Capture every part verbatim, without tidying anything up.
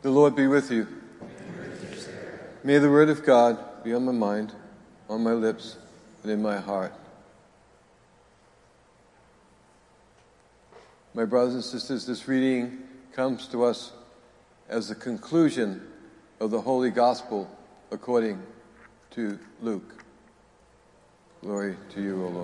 The Lord be with you. May the word of God be on my mind, on my lips, and in my heart. My brothers and sisters, this reading comes to us as the conclusion of the Holy Gospel according to Luke. Glory to you, O Lord.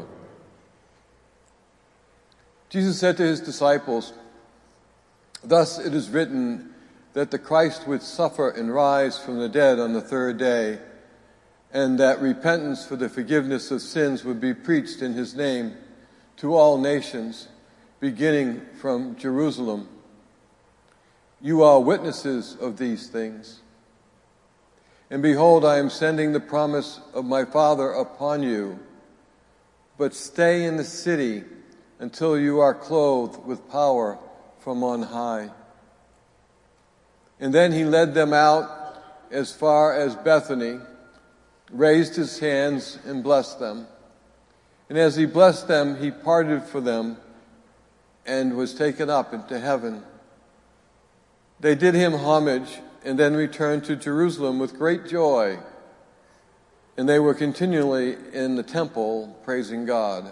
Jesus said to his disciples, "Thus it is written that the Christ would suffer and rise from the dead on the third day, and that repentance for the forgiveness of sins would be preached in his name to all nations, beginning from Jerusalem. You are witnesses of these things. And behold, I am sending the promise of my Father upon you, but stay in the city until you are clothed with power from on high." And then he led them out as far as Bethany, raised his hands and blessed them. And as he blessed them, he parted for them and was taken up into heaven. They did him homage and then returned to Jerusalem with great joy. And they were continually in the temple praising God.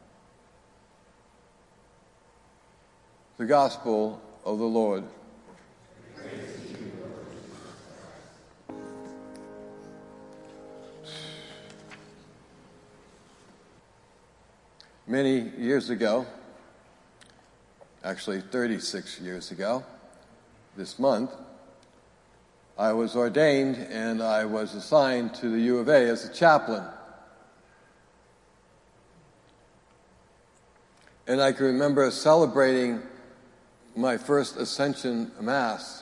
The Gospel of the Lord. Many years ago, actually thirty-six years ago, this month, I was ordained and I was assigned to the U of A as a chaplain. And I can remember celebrating my first Ascension Mass.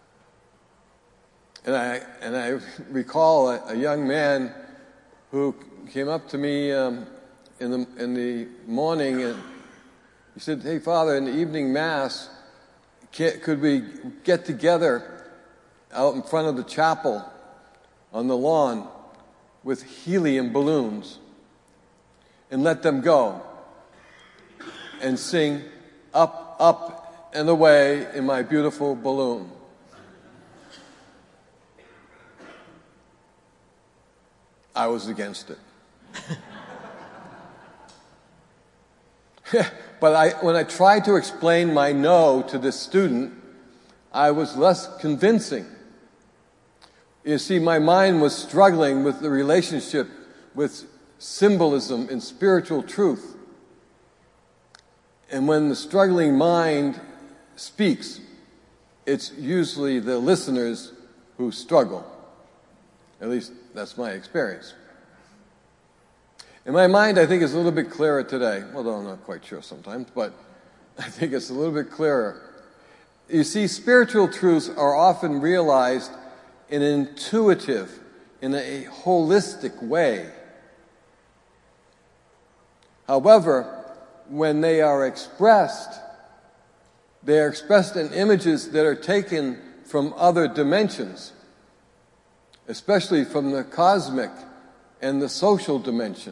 And I, and I recall a, a young man who came up to me um, in the, in the morning and he said, "Hey, Father, in the evening Mass, can, could we get together out in front of the chapel on the lawn with helium balloons and let them go and sing Up, Up and Away in My Beautiful Balloon?" I was against it. But I, when I tried to explain my no to this student, I was less convincing. You see, my mind was struggling with the relationship with symbolism and spiritual truth. And when the struggling mind speaks, it's usually the listeners who struggle. At least that's my experience. In my mind, I think it's a little bit clearer today. Although I'm not quite sure sometimes, but I think it's a little bit clearer. You see, spiritual truths are often realized in an intuitive, in a holistic way. However, when they are expressed, they are expressed in images that are taken from other dimensions, especially from the cosmic and the social dimension.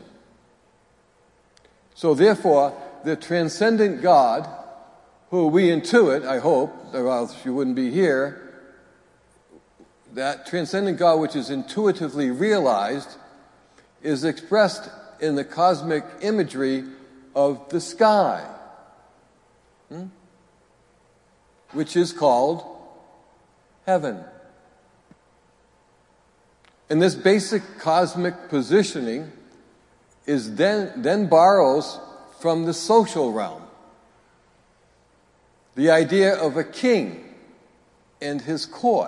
So therefore, the transcendent God, who we intuit, I hope, or else you wouldn't be here, that transcendent God which is intuitively realized is expressed in the cosmic imagery of the sky, hmm? which is called heaven. And this basic cosmic positioning is then, then borrows from the social realm. The idea of a king and his court.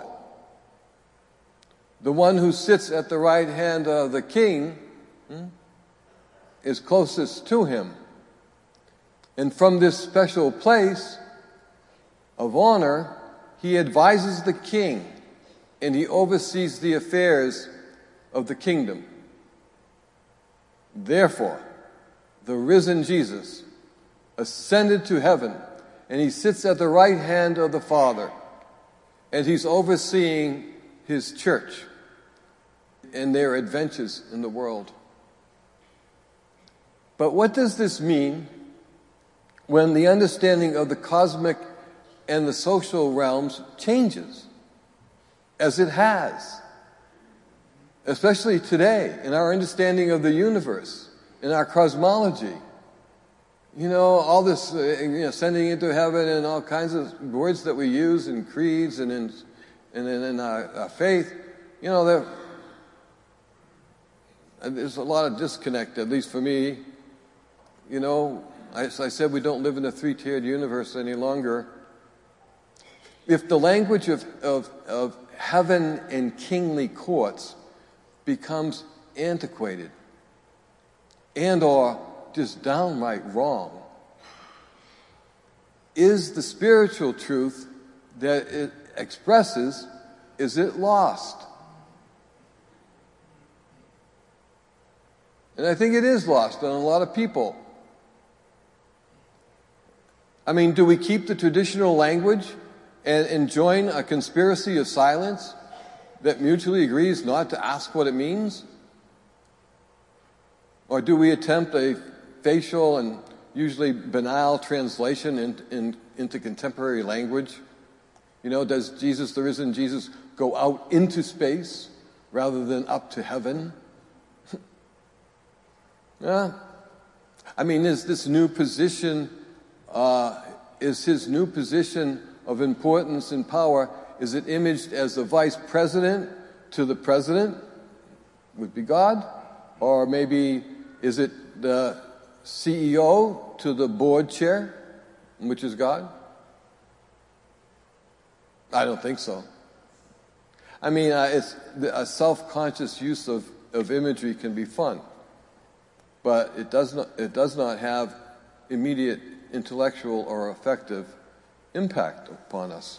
The one who sits at the right hand of the king hmm, is closest to him. And from this special place of honor, he advises the king and he oversees the affairs of the kingdom. Therefore, the risen Jesus ascended to heaven, and he sits at the right hand of the Father, and he's overseeing his church and their adventures in the world. But what does this mean when the understanding of the cosmic and the social realms changes? as it has, especially today in our understanding of the universe, in our cosmology. You know, all this, uh, you know, sending into heaven and all kinds of words that we use in creeds and in, and in, in our, our faith, you know, there, there's a lot of disconnect, at least for me. You know, as I said, we don't live in a three-tiered universe any longer. If the language of, of, of heaven and kingly courts becomes antiquated and or just downright wrong, is the spiritual truth that it expresses, is it lost? And I think it is lost on a lot of people. I mean, do we keep the traditional language and, and join a conspiracy of silence that mutually agrees not to ask what it means? Or do we attempt a facial and usually banal translation in, in, into contemporary language? You know, does Jesus, the risen Jesus, go out into space rather than up to heaven? Yeah. I mean, is this new position, uh, is his new position of importance and power, is it imaged as the vice president to the president, would be God? Or maybe is it the C E O to the board chair, which is God? I don't think so. I mean, uh, it's a self-conscious use of, of imagery can be fun, but it does not, it does not have immediate intellectual or effective impact upon us.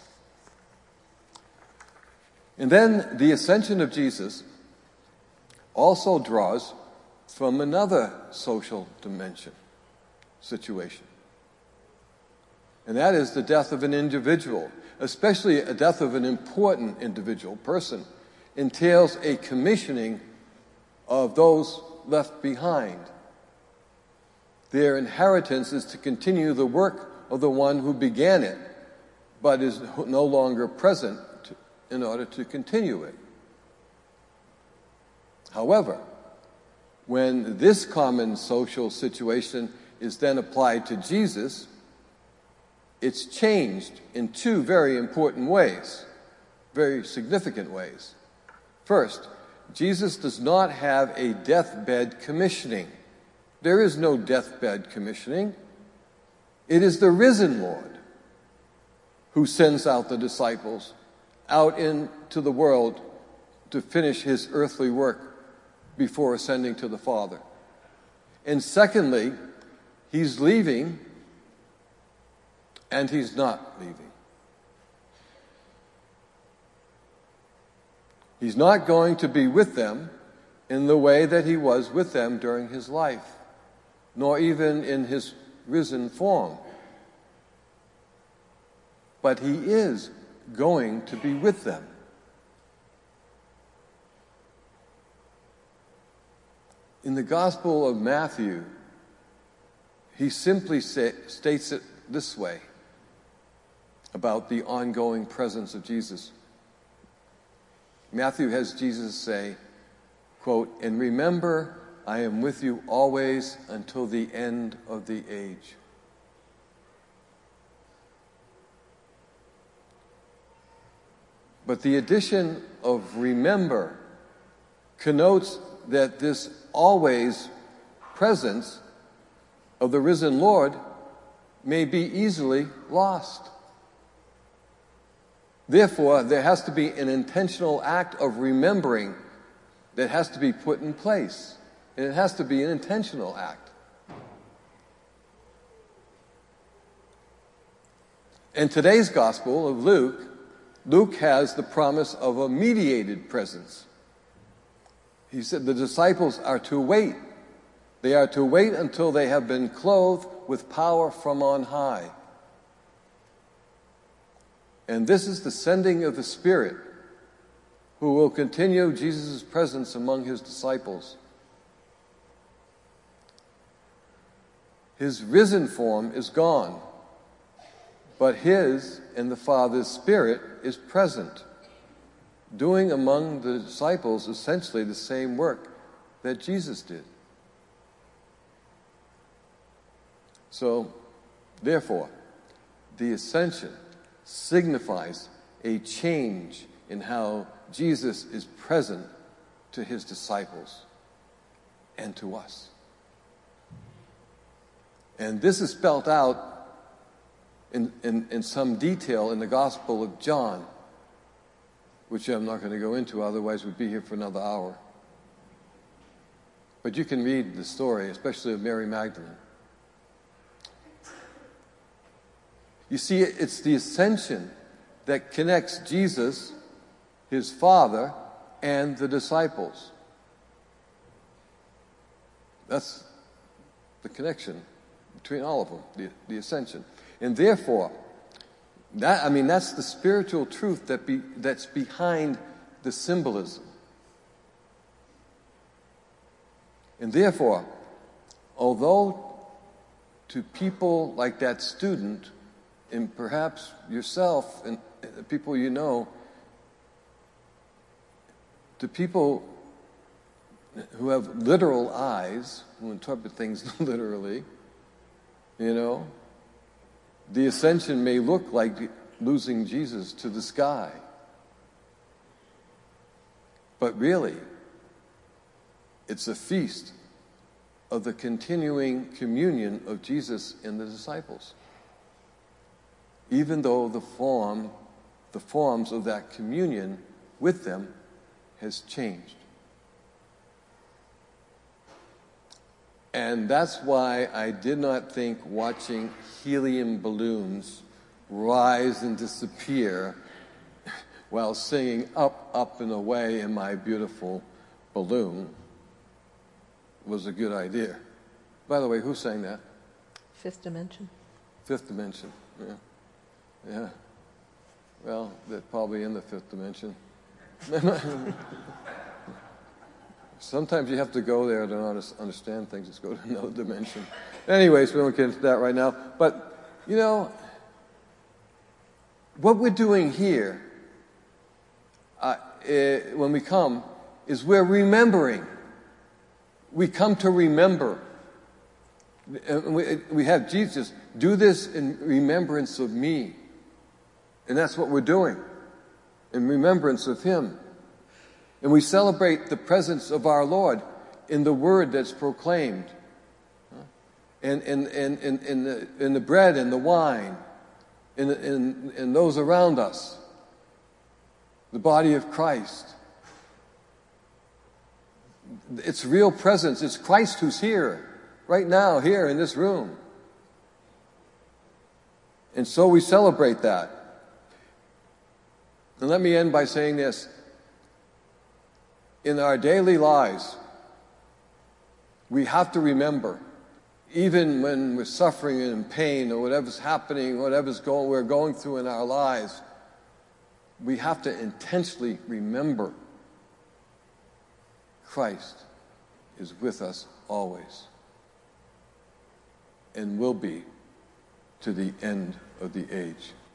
And then the ascension of Jesus also draws from another social dimension, situation. And that is the death of an individual, especially a death of an important individual person, entails a commissioning of those left behind. Their inheritance is to continue the work of the one who began it, but is no longer present to, in order to continue it. However, when this common social situation is then applied to Jesus, it's changed in two very important ways, very significant ways. First, Jesus does not have a deathbed commissioning. There is no deathbed commissioning. It is the risen Lord who sends out the disciples out into the world to finish his earthly work before ascending to the Father. And secondly, he's leaving and he's not leaving. He's not going to be with them in the way that he was with them during his life, nor even in his risen form. But he is going to be with them. In the Gospel of Matthew, he simply say, states it this way about the ongoing presence of Jesus. Matthew has Jesus say, quote, "And remember, I am with you always until the end of the age." But the addition of remember connotes that this always presence of the risen Lord may be easily lost. Therefore, there has to be an intentional act of remembering that has to be put in place. And it has to be an intentional act. In today's Gospel of Luke, Luke has the promise of a mediated presence. He said the disciples are to wait. They are to wait until they have been clothed with power from on high. And this is the sending of the Spirit, who will continue Jesus' presence among his disciples. His risen form is gone, but his and the Father's Spirit is present. doing among the disciples essentially the same work that Jesus did. So, therefore, the ascension signifies a change in how Jesus is present to his disciples and to us. And this is spelled out in, in, in some detail in the Gospel of John, which I'm not going to go into, otherwise we'd be here for another hour. But you can read the story, especially of Mary Magdalene. You see, it's the ascension that connects Jesus, his Father, and the disciples. That's the connection between all of them, the, the ascension. And therefore, that, I mean, that's the spiritual truth that be, that's behind the symbolism. And therefore, although to people like that student, and perhaps yourself and the people you know, to people who have literal eyes, who interpret things literally, you know, the ascension may look like losing Jesus to the sky. But really, it's a feast of the continuing communion of Jesus and the disciples. Even though the form, the forms of that communion with them has changed. And that's why I did not think watching helium balloons rise and disappear while singing Up, Up and Away in My Beautiful Balloon was a good idea. By the way, who sang that? Fifth Dimension. Fifth Dimension, yeah. Yeah. Well, they're probably in the fifth dimension. Sometimes you have to go there to understand things. Just go to another dimension. Anyways, we won't get into that right now. But, you know, what we're doing here uh, uh, when we come is we're remembering. We come to remember. And we, we have Jesus, do this in remembrance of me. And that's what we're doing, in remembrance of him. And we celebrate the presence of our Lord in the word that's proclaimed, and in, in, in, in, the, in the bread and the wine, in, in, in those around us, the body of Christ. It's real presence. It's Christ who's here, right now, here in this room. And so we celebrate that. And let me end by saying this. In our daily lives, we have to remember, even when we're suffering and in pain or whatever's happening, whatever's going, we're going through in our lives, we have to intentionally remember Christ is with us always and will be to the end of the age.